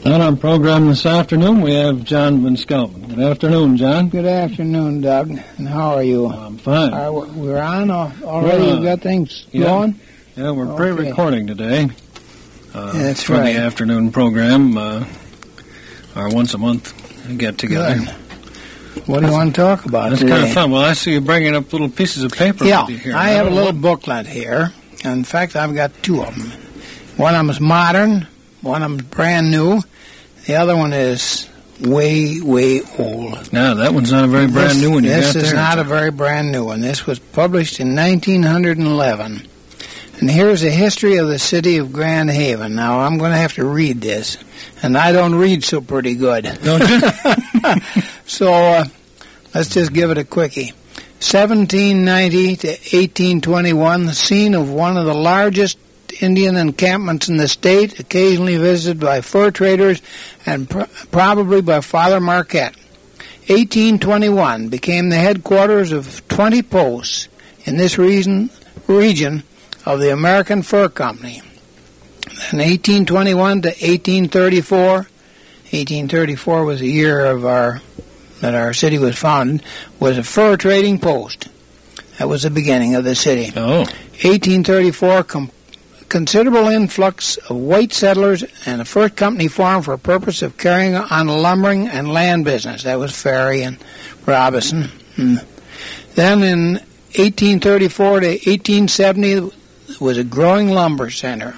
On our program this afternoon, we have John Van Skelton. Good afternoon, John. Good afternoon, Doug. And how are you? I'm fine. We're on already? We've got things going? Yeah, we're pre-recording today. That's for right. the afternoon program, our once-a-month get-together. Good. What do you want to talk about That's today? kind of fun. Well, I see you bringing up little pieces of paper. Yeah, here. I have a little booklet here. In fact, I've got two of them. One of them is modern, one of them is brand new. The other one is way, way old. No, that one's not a very brand new one. This is not a very brand new one. This was published in 1911. And here's a history of the city of Grand Haven. Now, I'm going to have to read this, and I don't read so pretty good. Don't you? So, let's just give it a quickie. 1790 to 1821, the scene of one of the largest Indian encampments in the state, occasionally visited by fur traders and probably by Father Marquette. 1821 became the headquarters of 20 posts in this region of the American Fur Company. Then 1821 to 1834, 1834 was the year that our city was founded, was a fur trading post. That was the beginning of the city. Oh. 1834, considerable influx of white settlers and a fur company formed for the purpose of carrying on the lumbering and land business. That was Ferry and Robinson. Then in 1834 to 1870 was a growing lumber center.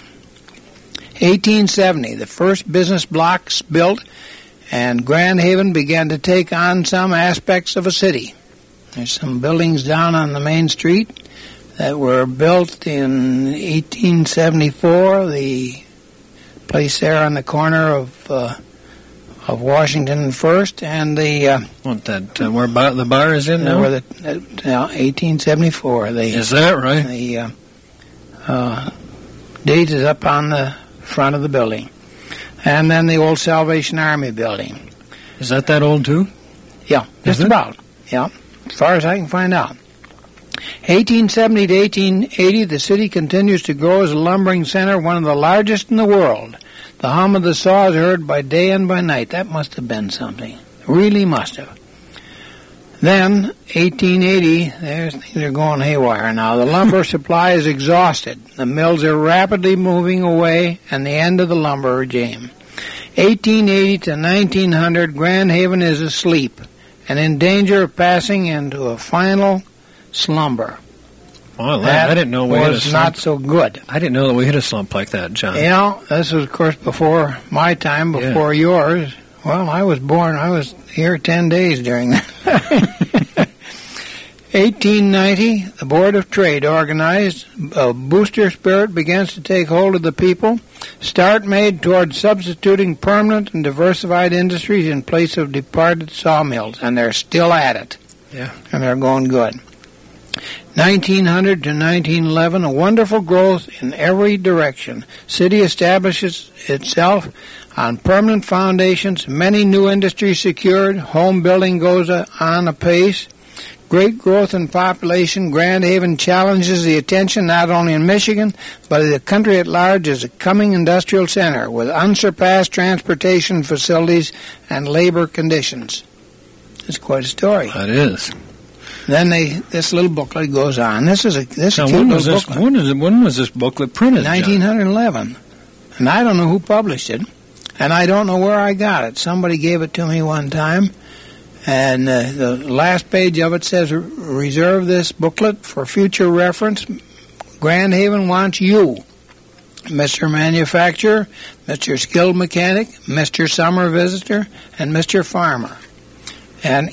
1870, the first business blocks built, and Grand Haven began to take on some aspects of a city. There's some buildings down on the main street that were built in 1874. The place there on the corner of Washington and First, and the where the bar is in now? 1874. Is that right? The date is up on the front of the building. And then the old Salvation Army building. Is that old too? Yeah, just about. Yeah, as far as I can find out. 1870 to 1880, the city continues to grow as a lumbering center, one of the largest in the world. The hum of the saw is heard by day and by night. That must have been something. Really must have. Then, 1880, things are going haywire now. The lumber supply is exhausted. The mills are rapidly moving away, and the end of the lumber regime. 1880 to 1900, Grand Haven is asleep and in danger of passing into a final slumber. Well, I didn't know we hit a slump. Not so good. I didn't know that we hit a slump like that, John. You know, this was, of course, before my time, before yours. Well, I was here 10 days during that. 1890, the Board of Trade organized. A booster spirit begins to take hold of the people. Start made toward substituting permanent and diversified industries in place of departed sawmills, and they're still at it. Yeah. And they're going good. 1900 to 1911, a wonderful growth in every direction. City establishes itself on permanent foundations, many new industries secured, home building goes on apace, great growth in population. Grand Haven challenges the attention not only in Michigan, but of the country at large as a coming industrial center with unsurpassed transportation facilities and labor conditions. It's quite a story. That is. Then this little booklet goes on. This is a cute little booklet. When was this booklet printed? 1911. And I don't know who published it. And I don't know where I got it. Somebody gave it to me one time. And the last page of it says, reserve this booklet for future reference. Grand Haven wants you, Mr. Manufacturer, Mr. Skilled Mechanic, Mr. Summer Visitor, and Mr. Farmer. And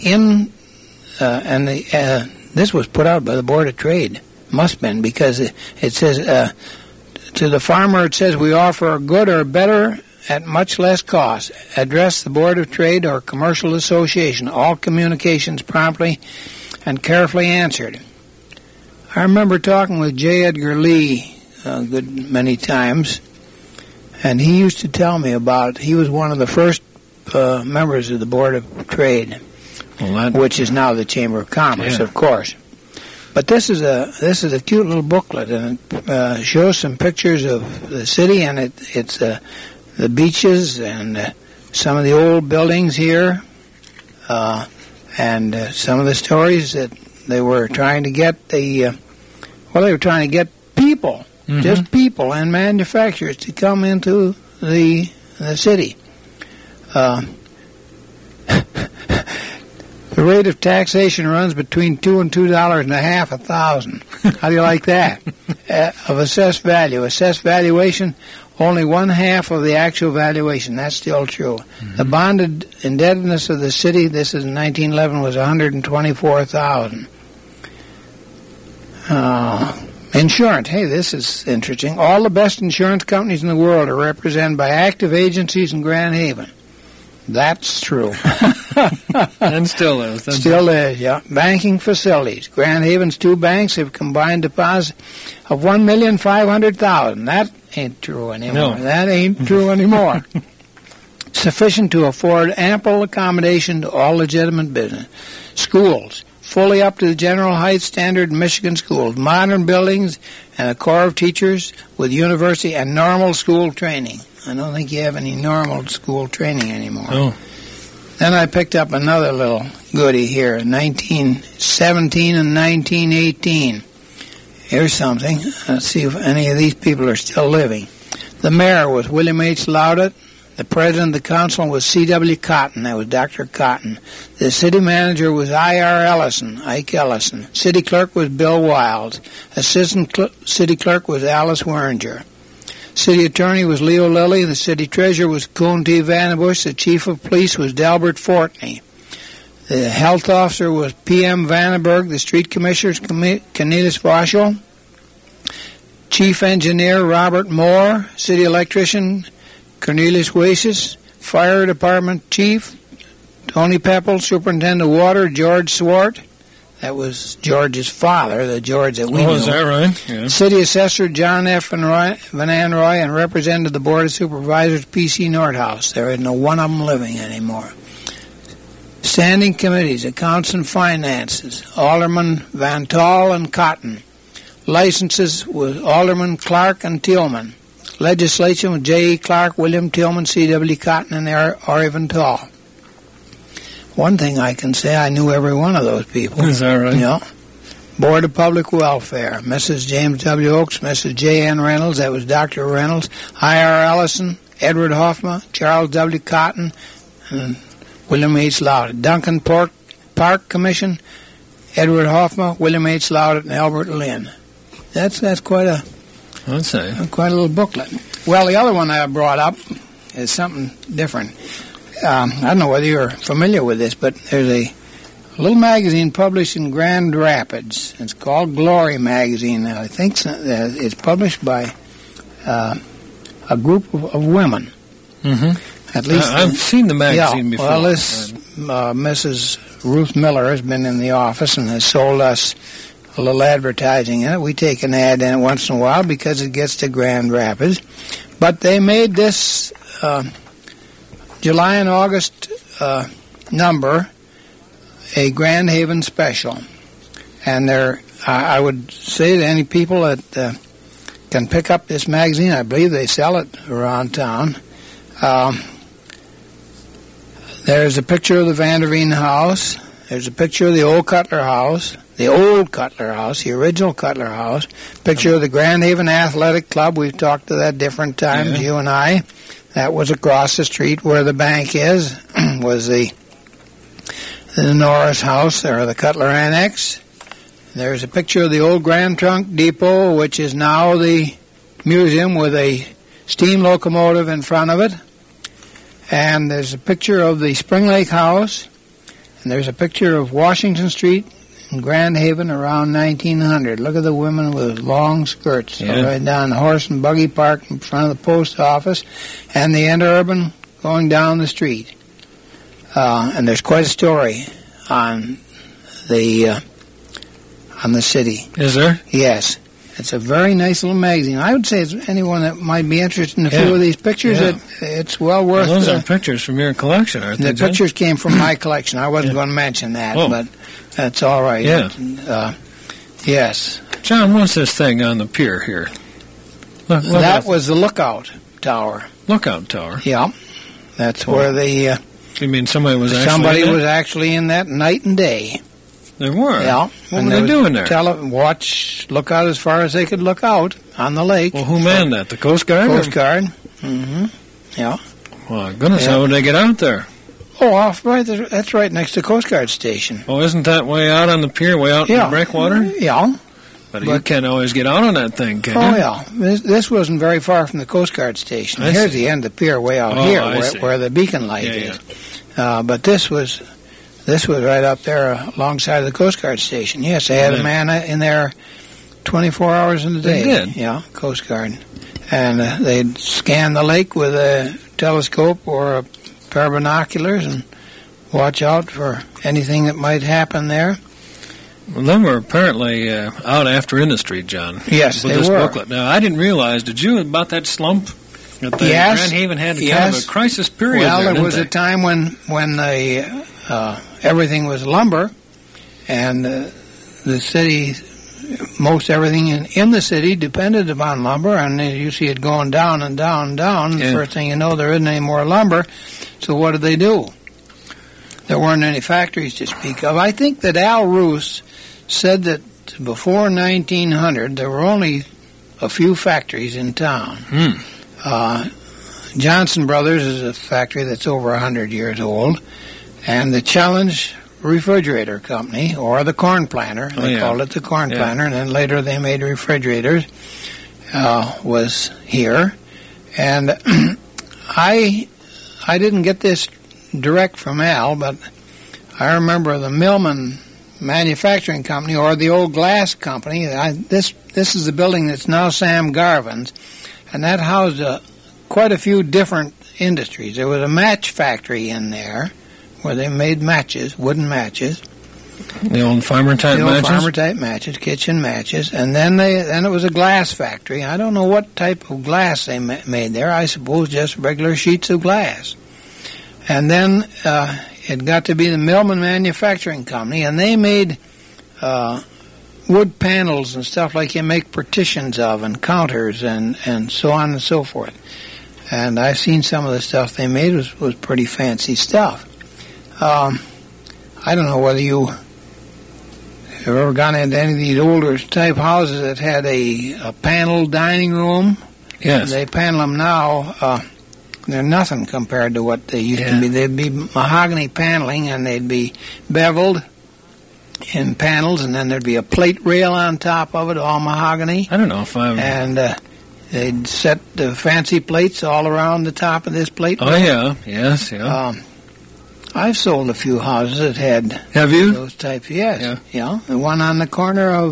this was put out by the Board of Trade. Must have been, because it says, to the farmer, it says, we offer a good or better at much less cost. Address the Board of Trade or Commercial Association. All communications promptly and carefully answered. I remember talking with J. Edgar Lee a good many times, and he used to tell me he was one of the first members of the Board of Trade, which is now the Chamber of Commerce, of course. But this is a cute little booklet, and it shows some pictures of the city, and it's the beaches and some of the old buildings here, and some of the stories that they were trying to get they were trying to get people, just people and manufacturers to come into the city. The rate of taxation runs between $2 and $2.50 a thousand. How do you like that? Of assessed value. Assessed valuation, only 1/2 of the actual valuation. That's still true. The bonded indebtedness of the city, this is in 1911, was $124,000. Insurance. Hey, this is interesting. All the best insurance companies in the world are represented by active agencies in Grand Haven. That's true. And still is. Still is, yeah. Banking facilities. Grand Haven's 2 banks have combined deposits of $1,500,000. That ain't true anymore. No. That ain't true anymore. Sufficient to afford ample accommodation to all legitimate business. Schools. Fully up to the General Heights standard Michigan schools. Modern buildings and a corps of teachers with university and normal school training. I don't think you have any normal school training anymore. Oh. Then I picked up another little goodie here, 1917 and 1918. Here's something. Let's see if any of these people are still living. The mayor was William H. Laudet. The president of the council was C.W. Cotton. That was Dr. Cotton. The city manager was I.R. Ellison, Ike Ellison. City clerk was Bill Wiles. Assistant city clerk was Alice Werninger. City attorney was Leo Lilly. The city treasurer was Coon T. Vandenbush. The chief of police was Delbert Fortney. The health officer was P.M. Vandenberg. The street commissioner was Cornelius Voschel. Chief engineer Robert Moore. City electrician Cornelius Wasis. Fire department chief Tony Peppel. Superintendent of water George Swart. That was George's father, the George that we knew. Oh, is that right? Yeah. City Assessor John F. Van Anroy, and represented the Board of Supervisors P.C. Nordhaus. There is no one of them living anymore. Standing committees, Accounts and Finances, Alderman Van Tall and Cotton. Licenses was Alderman Clark and Tillman. Legislation was J.E. Clark, William Tillman, C.W. Cotton, and Ari Van Tall. One thing I can say, I knew every one of those people. Is that right? Yeah. Board of Public Welfare, Mrs. James W. Oakes, Mrs. J.N. Reynolds, that was Dr. Reynolds, I.R. Ellison, Edward Hoffman, Charles W. Cotton, and William H. Laudet. Duncan Park Commission, Edward Hoffman, William H. Laudet, and Albert Lynn. That's quite a little booklet. Well, the other one I brought up is something different. I don't know whether you're familiar with this, but there's a little magazine published in Grand Rapids. It's called Glory Magazine. I think it's published by a group of women. Mm-hmm. At least I've seen the magazine before. Well, this Mrs. Ruth Miller has been in the office and has sold us a little advertising in it. We take an ad in it once in a while because it gets to Grand Rapids. But they made this July and August number a Grand Haven special. And I would say to any people that can pick up this magazine, I believe they sell it around town. There's a picture of the Vanderveen house. There's a picture of the old Cutler house, the original Cutler house. Picture of the Grand Haven Athletic Club. We've talked to that different times, you and I. That was across the street where the bank is, was the Norris house, or the Cutler Annex. There's a picture of the old Grand Trunk Depot, which is now the museum with a steam locomotive in front of it. And there's a picture of the Spring Lake house. And there's a picture of Washington Street in Grand Haven around 1900. Look at the women with long skirts right down the horse and buggy park in front of the post office, and the interurban going down the street. And there's quite a story on the city. Is there? Yes. It's a very nice little magazine. I would say it's anyone that might be interested in a few of these pictures, it's well worth it. Those are pictures from your collection, aren't they? The pictures came from my collection. I wasn't going to mention that, but that's all right. Yeah. Yes. John, what's this thing on the pier here? That was the lookout tower. Lookout tower? Yeah. That's where the You mean somebody was actually in that night and day. They were? Yeah. What were they doing there? Look out as far as they could look out on the lake. Well, who manned that? The Coast Guard? Coast Guard. Mm-hmm. Yeah. My goodness, how would they get out there? Oh, that's right next to Coast Guard station. Oh, isn't that way out on the pier, way out in the breakwater? Yeah. But you can't always get out on that thing, can you? Oh, yeah. This wasn't very far from the Coast Guard station. Here's the end of the pier way out here where the beacon light is. But this was right up there alongside the Coast Guard station. Yes, they had a man in there 24 hours in the day. They did? Yeah, Coast Guard. And they'd scan the lake with a telescope or a pair of binoculars and watch out for anything that might happen there. Well, they were apparently out after industry, John. Yes, with they this were. booklet. Now, I didn't realize, did you, about that slump? That Grand Haven had kind of a crisis period there was a time when everything was lumber, and the city, most everything in the city depended upon lumber, and you see it going down and down and down. The first thing you know, there isn't any more lumber. So what did they do? There weren't any factories to speak of. I think that Al Roos said that before 1900, there were only a few factories in town. Johnson Brothers is a factory that's over 100 years old, and the Challenge Refrigerator Company, or the Corn Planter, they called it the Corn Planter, and then later they made refrigerators, was here. And I didn't get this direct from Al, but I remember the Millman Manufacturing Company, or the old glass company. This is the building that's now Sam Garvin's, and that housed quite a few different industries. There was a match factory in there where they made matches, wooden matches. The old farmer-type matches? The old farmer-type matches, kitchen matches. And then it was a glass factory. I don't know what type of glass they made there. I suppose just regular sheets of glass. And then it got to be the Millman Manufacturing Company, and they made wood panels and stuff like you make partitions of, and counters, and so on and so forth. And I've seen some of the stuff they made was pretty fancy stuff. I don't know whether you have ever gone into any of these older type houses that had a paneled dining room. Yes. They panel them now. They're nothing compared to what they used to be. They'd be mahogany paneling, and they'd be beveled in panels, and then there'd be a plate rail on top of it, all mahogany. I don't know if And they'd set the fancy plates all around the top of this plate rail. Oh, yeah. Yes, I've sold a few houses that had Have you? those types. Yes. Yeah. The one on the corner of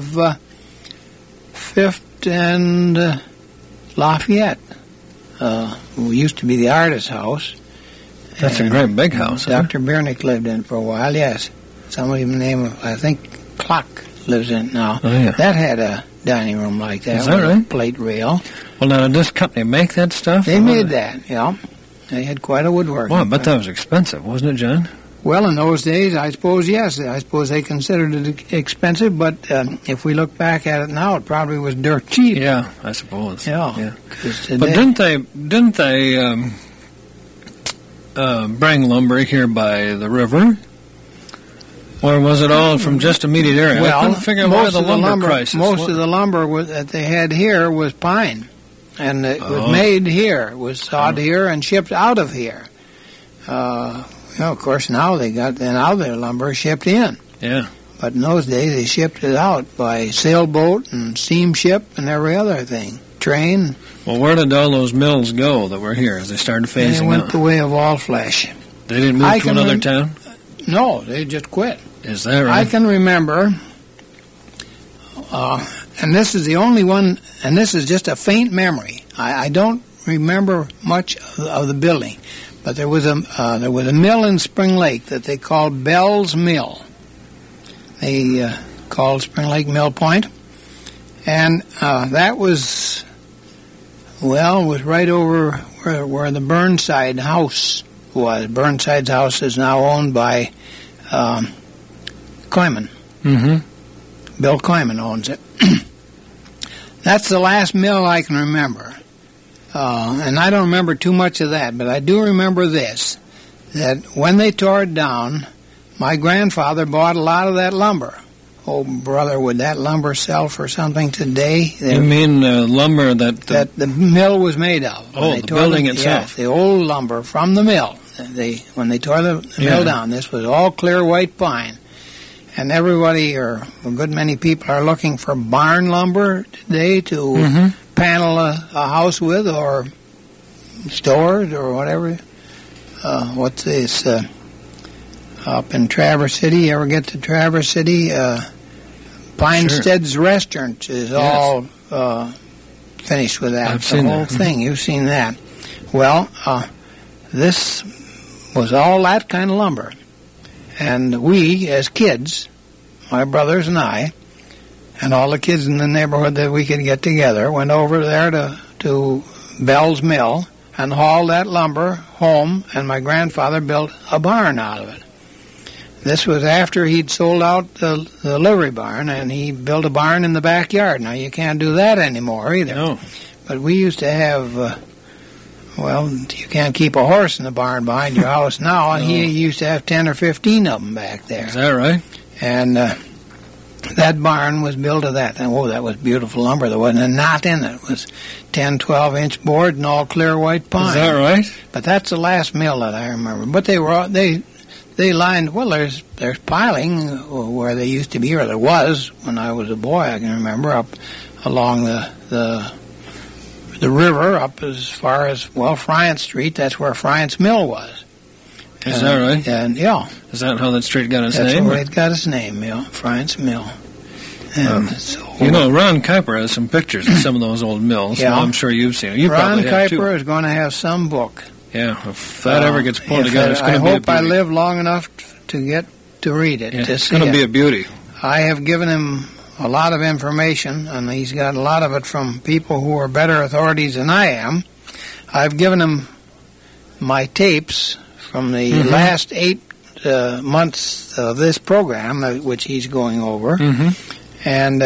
5th and Lafayette. Used to be the artist's house. That's a great big house. Dr. Biernick lived in it for a while, yes. Somebody named, I think, Clock lives in it now. Oh, yeah. That had a dining room like that. Is that with right? a plate rail. Well, now, did this company make that stuff? They made that, yeah. They had quite a woodworking. Well, I bet that was expensive, wasn't it, John? Well, in those days, I suppose, yes. I suppose they considered it expensive, but if we look back at it now, it probably was dirt cheap. Yeah, I suppose. Yeah. But didn't they bring lumber here by the river? Or was it all from just immediate area? Well, I couldn't figure out why the lumber crisis. Most of the lumber that they had here was pine. And it was made here. It was sawed here and shipped out of here. Of course, now their lumber shipped in. Yeah. But in those days, they shipped it out by sailboat and steamship and every other thing. Train. Well, where did all those mills go that were here as they started phasing out? They went the way of all flesh. They didn't move to another town? No, they just quit. Is that right? I can remember, and this is the only one, and this is just a faint memory. I don't remember much of the building, but there was a mill in Spring Lake that they called Bell's Mill. They called Spring Lake Mill Point, and that was right over where the Burnside house was. Burnside's house is now owned by Koyman. Mm-hmm. Bill Koyman owns it. That's the last mill I can remember. and I don't remember too much of that, but I do remember this, that when they tore it down, my grandfather bought a lot of that lumber. Oh, brother, would that lumber sell for something today? You mean lumber that the mill was made of? Oh, the building itself. Yeah, the old lumber from the mill. When they tore the mill down, this was all clear white pine. And everybody, or a good many people, are looking for barn lumber today to panel a house with, or stores, or whatever. What's this? Up in Traverse City, you ever get to Traverse City? Pinestead's Restaurant is all finished with that. I've seen the whole thing. You've seen that. Well, this was all that kind of lumber. And we, as kids, my brothers and I, and all the kids in the neighborhood that we could get together, went over there to Bell's Mill and hauled that lumber home, and my grandfather built a barn out of it. This was after he'd sold out the livery barn, and he built a barn in the backyard. Now, you can't do that anymore either. No. But we used to have, you can't keep a horse in the barn behind your house now, and he used to have 10 or 15 of them back there. Is that right? And that barn was built of that. And, that was beautiful lumber. There wasn't a knot in it. It was 10, 12-inch board and all clear white pine. Is that right? But that's the last mill that I remember. But they lined, there's piling where they used to be, or there was when I was a boy, I can remember, up along the river up as far as, Friant Street. That's where Friant's Mill was. Is that right? And, yeah. Is that how that street got its name? name? That's where it got its name, Friant's Mill. And Ron Kuiper has some pictures of some of those old mills. Yeah. Well, I'm sure you've seen it. Ron Kuiper is going to have some book. Yeah, if that ever gets pulled together, it's going to be a beauty. I hope I live long enough to get to read it. Yeah, it's going to be a beauty. I have given him a lot of information, and he's got a lot of it from people who are better authorities than I am. I've given him my tapes from the last 8 months of this program, which he's going over, and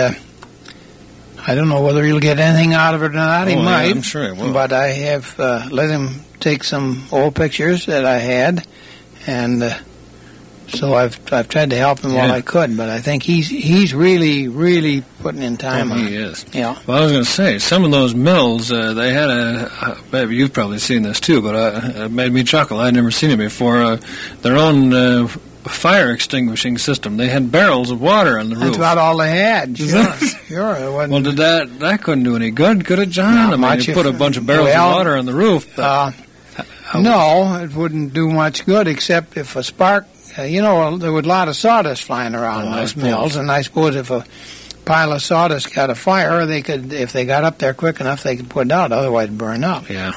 I don't know whether he'll get anything out of it or not. He might. Yeah, I'm sure he will. But I have let him take some old pictures that I had, and so I've tried to help him while I could. But I think he's really, really putting in time. He is. Yeah. Well, I was going to say, some of those mills, they had maybe you've probably seen this too, but it made me chuckle. I'd never seen it before. Their own fire extinguishing system. They had barrels of water on the roof. That's about all they had. Sure. Sure. Well, did that couldn't do any good, could it, John? Not I mean, much. you put a bunch of barrels of water on the roof. No, it wouldn't do much good except if a spark. There was a lot of sawdust flying around in those mills, and I suppose if a pile of sawdust got a fire, they could, if they got up there quick enough, they could put it out. Otherwise, burn up. Yeah.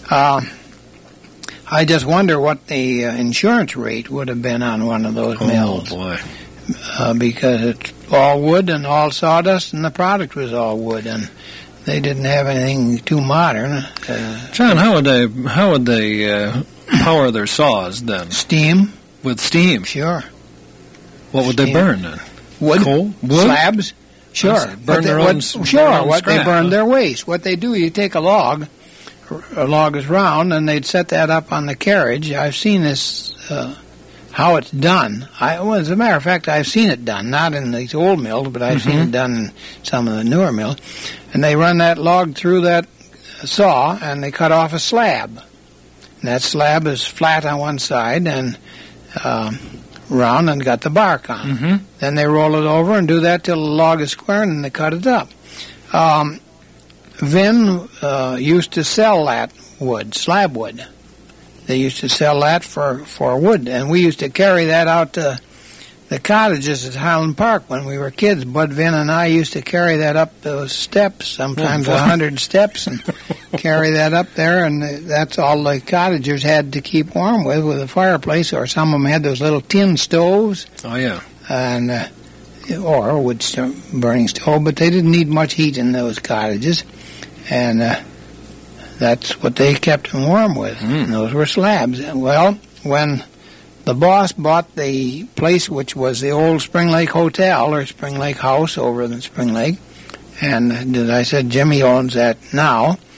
I just wonder what the insurance rate would have been on one of those mills. Oh, boy. Because it's all wood and all sawdust, and the product was all wood, and they didn't have anything too modern. John, how would they power their saws then? Steam. With steam? Sure. What would they burn then? Wood. Coal? Wood? Slabs. Sure. Burn their own what they burned their waste. What they do, you take a log is round, and they'd set that up on the carriage. I've seen this, how it's done. As a matter of fact, I've seen it done, not in these old mills, but I've seen it done in some of the newer mills. And they run that log through that saw, and they cut off a slab. And that slab is flat on one side and round and got the bark on. Then they roll it over and do that till the log is square, and then they cut it up. Vin used to sell that wood, slab wood. They used to sell that for wood, and we used to carry that out to the cottages at Highland Park when we were kids. Bud Vin and I used to carry that up those steps, sometimes 100 steps, and carry that up there, and that's all the cottagers had to keep warm with a fireplace, or some of them had those little tin stoves. Oh, yeah. And or a wood burning stove, but they didn't need much heat in those cottages, and that's what they kept them warm with. And those were slabs. Well, when the boss bought the place, which was the old Spring Lake Hotel, or Spring Lake House over in Spring Lake, and as I said, Jimmy owns that now,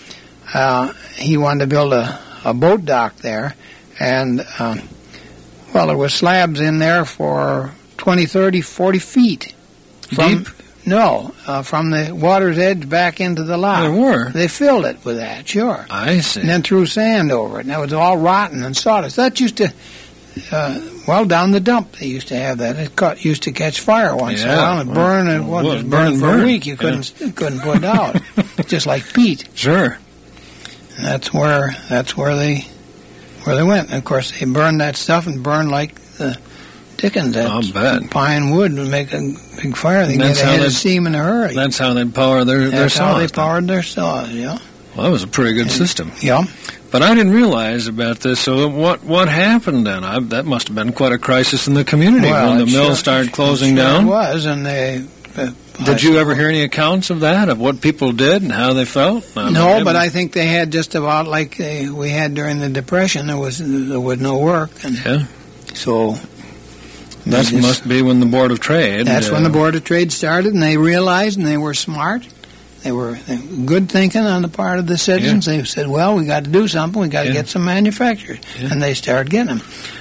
he wanted to build a boat dock there, and there were slabs in there for 20, 30, 40 feet. Deep? No, from the water's edge back into the lock. There were? They filled it with that, sure. I see. And then threw sand over it, and it was all rotten and sawdust. That used to, down the dump they used to have that. It used to catch fire once in a while and burn. It was burning for a week. You couldn't put it out. Just like peat. Sure. And that's where they went. And of course, they burned that stuff and burned like the dickens. I'll bet. Pine wood would make a big fire. They get ahead of steam in a hurry. That's how they power their saws. That's how they powered their saws, yeah. Well, that was a pretty good system. Yeah. But I didn't realize about this. So what happened then? That must have been quite a crisis in the community when the mills started closing down. It was, and they... Did you ever hear any accounts of that, of what people did and how they felt? No, but I think they had just about like we had during the Depression. There was no work. And yeah. So... That must be when the Board of Trade... That's when the Board of Trade started, and they realized, and they were smart. They were good thinking on the part of the citizens. Yeah. They said, well, we got to do something. We got to get some manufacturers. Yeah. And they started getting them.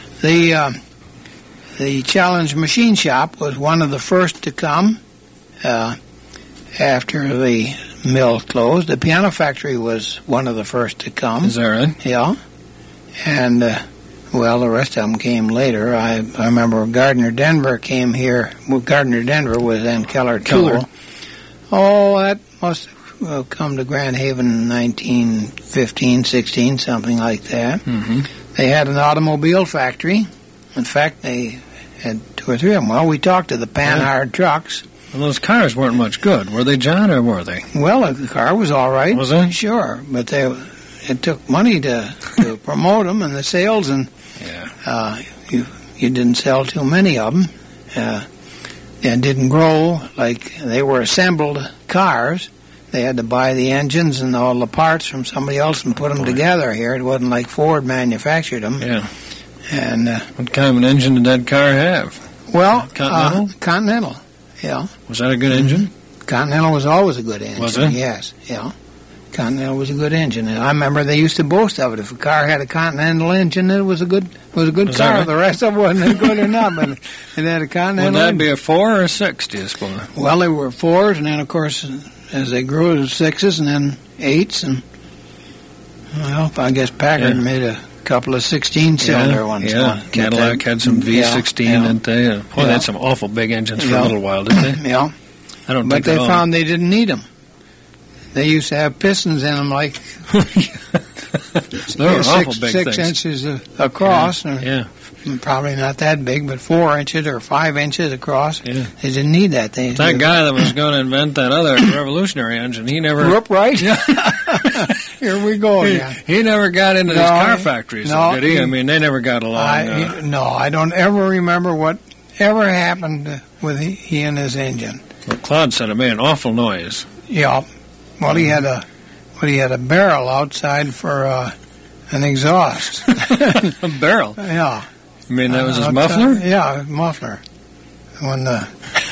The Challenge Machine Shop was one of the first to come after the mill closed. The Piano Factory was one of the first to come. Is that right? Yeah. And... the rest of them came later. I remember Gardner Denver came here. Well, Gardner Denver was then Keller Tool. Oh, that must have come to Grand Haven in 1915, 16, something like that. Mm-hmm. They had an automobile factory. In fact, they had 2 or 3 of them. Well, we talked to the Panhard trucks. Well, those cars weren't much good. Were they, John, or were they? Well, the car was all right. Was it? Sure, but it took money to promote them and the sales, and you didn't sell too many of them. They didn't grow like they were assembled cars. They had to buy the engines and all the parts from somebody else and put them together here. It wasn't like Ford manufactured them. Yeah. And what kind of an engine did that car have? Well, Continental? Continental, yeah. Was that a good engine? Continental was always a good engine. Was it? Yes, yeah. Continental was a good engine, and I remember they used to boast of it. If a car had a Continental engine, it was a good car. Right? The rest of it wasn't good or not, but it had a Continental. Would that be a 4 or a 6, do you suppose? Well, they were 4s, and then of course, as they grew, it was 6s, and then 8s, and I guess Packard made a couple of 16-cylinder ones. Yeah, Cadillac had some V16, didn't they? They had some awful big engines for a little while, didn't they? Yeah. But they found they didn't need them. They used to have pistons in them like they were awful big 6 inches across. Yeah. Probably not that big, but 4 inches or 5 inches across. Yeah. They didn't need that. That guy that was going to invent that other revolutionary engine, he never... Grew up right? Here we go again. He never got into these car factories, did he? I mean, they never got along. No, I don't ever remember what ever happened with he and his engine. Well, Claude said it made an awful noise. Yeah. Well, he had a barrel outside for an exhaust. A barrel? Yeah. You mean that was his muffler? Yeah, muffler. When the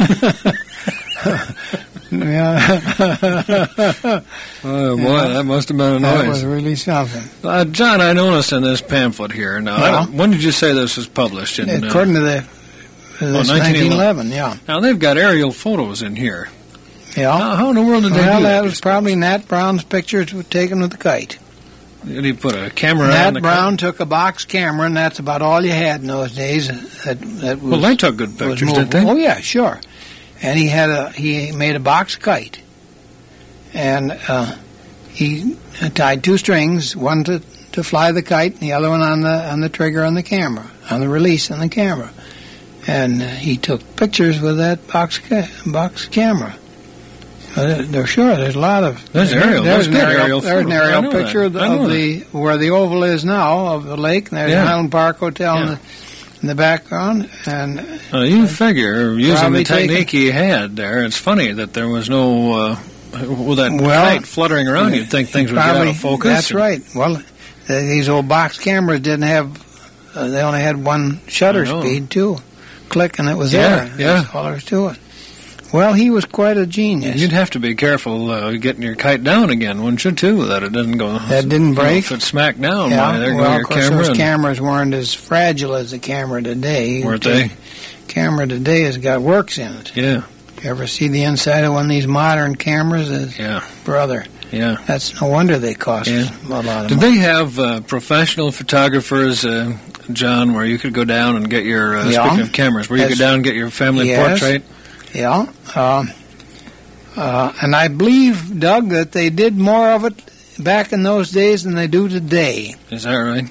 oh boy, that must have been a noise. That was really something. John, I noticed in this pamphlet here. Now, when did you say this was published? According to this 1911. Yeah. Now they've got aerial photos in here. Yeah. How in the world did they do that? Well, that was probably Nat Brown's pictures taken with the kite. Did he put a camera on the Nat Brown took a box camera, and that's about all you had in those days. Well, they took good pictures, didn't they? Oh, yeah, sure. And he made a box kite. And he tied 2 strings, one to fly the kite, and the other one on the trigger on the camera, on the release on the camera. And he took pictures with that box camera. There's a lot of... There's aerial. There's an aerial picture of where the oval is now, of the lake. And there's Highland Park Hotel in the background. And you figure, using the technique he had there, it's funny that there was no... with that kite fluttering around, you'd think things would get out of focus. That's right. Well, these old box cameras didn't have... they only had one shutter speed, too. Click, and it was there. Yeah. That's all there was to it. Well, he was quite a genius. You'd have to be careful getting your kite down again, wouldn't you, too, that it doesn't go... That didn't break? If it smacked down, yeah, there well, go your of course, camera. those cameras weren't as fragile as the camera today. Weren't they? Camera today has got works in it. Yeah. You ever see the inside of one of these modern cameras? Yeah. Brother. Yeah. That's no wonder they cost a lot of money. Did they have professional photographers, John, where you could go down and get your, speaking of cameras, where you could go down and get your family portrait? Yeah. And I believe, Doug, that they did more of it back in those days than they do today. Is that right?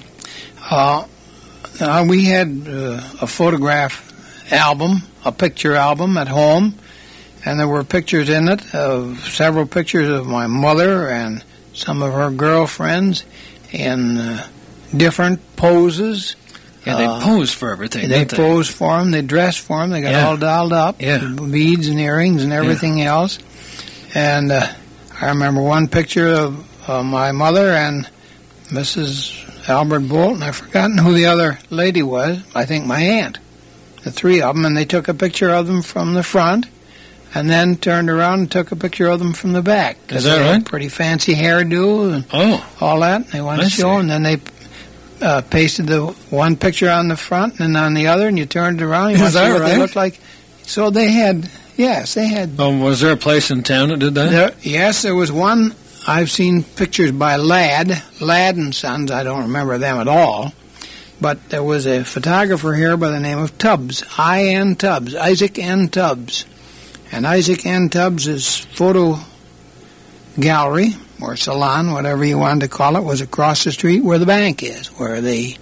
We had a photograph album, a picture album at home, and there were pictures in it, several pictures of my mother and some of her girlfriends in different poses. Yeah, they posed for everything. They posed for them. They dressed for them. They got all dolled up, beads and earrings and everything else. And I remember one picture of my mother and Mrs. Albert Bolton. I've forgotten who the other lady was. I think my aunt. The three of them, and they took a picture of them from the front, and then turned around and took a picture of them from the back. Is that right? Pretty fancy hairdo and all that. And they wanted to show, and then they pasted the one picture on the front and on the other, and you turned it around. You want to see what they looked like. So they had, they had. Was there a place in town that did that? Yes, there was one. I've seen pictures by Ladd and Sons. I don't remember them at all. But there was a photographer here by the name of Tubbs, I.N. Tubbs, Isaac N. Tubbs. And Isaac N. Tubbs' photo gallery, or salon, whatever you wanted to call it, was across the street where the bank is, where the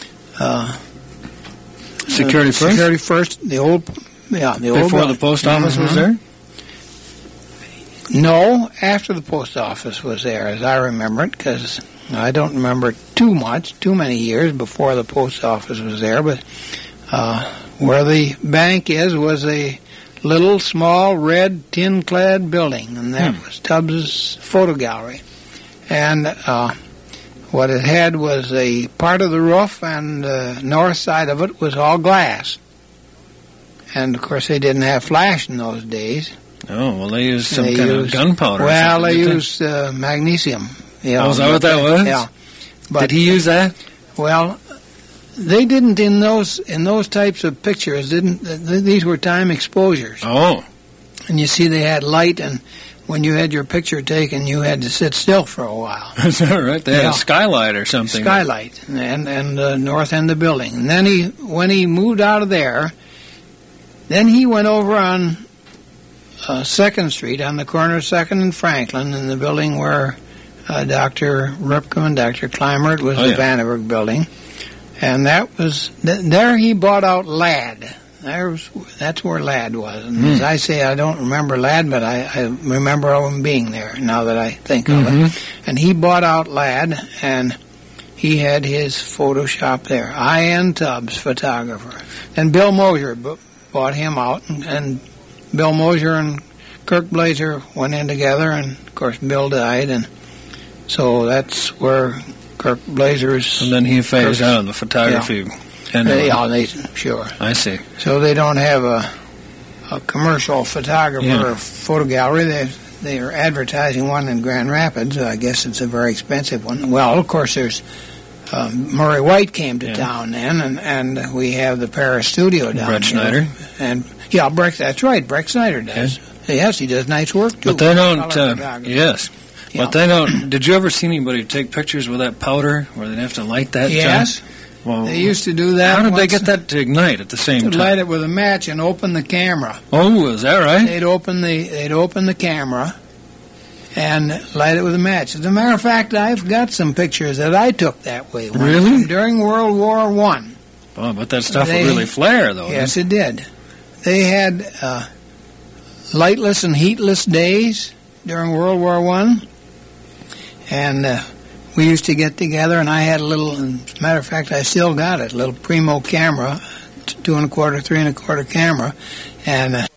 Security First? Security First, the old Before the post office was there? No, after the post office was there, as I remember it, because I don't remember too many years before the post office was there, but where the bank was a little, small, red, tin-clad building, and that was Tubbs' photo gallery. And what it had was a part of the roof, and the north side of it was all glass. And, of course, they didn't have flash in those days. Oh, well, they used some kind of gunpowder. Well, they used magnesium. Yeah, is that what that was? Yeah. But, did he use that? Well, they didn't in those types of pictures. These were time exposures. Oh. And you see, they had light, and when you had your picture taken, you had to sit still for a while. Is that right? They had a skylight or something. Skylight, and the north end of the building. And then when he moved out of there, then he went over on 2nd Street, on the corner of 2nd and Franklin, in the building where Dr. Ripken and Dr. Clymer, it was the Vandenberg building. And that was, there he bought out Ladd. That's where Ladd was. And as I say, I don't remember Ladd, but I remember him being there, now that I think of it. And he bought out Ladd, and he had his photo shop there. I.N. Tubbs, photographer. Then Bill Mosier bought him out, and Bill Mosier and Kirk Blazer went in together, and of course Bill died, and so that's where Kirk Blazer's... And then he phased out of the photography. Sure. I see. So they don't have a commercial photographer or photo gallery. They are advertising one in Grand Rapids. I guess it's a very expensive one. Well, of course, there's Murray White came to town then, and we have the Paris studio down Brett Snyder. And that's right. Brett Snyder does. Yes, he does nice work too. But they don't. Yes. Yeah. But they don't. Did you ever see anybody take pictures with that powder where they'd have to light that? Yes. Well, they used to do that. How did they get that to ignite at the same time? To light it with a match and open the camera. Oh, is that right? They'd open the camera and light it with a match. As a matter of fact, I've got some pictures that I took that way. Really? During World War I. Oh, but that stuff would really flare, though. Yes, it did. They had lightless and heatless days during World War I. And we used to get together, and I had a little, as a matter of fact, I still got it, a little Primo camera, 2 1/4, 3 1/4 camera, and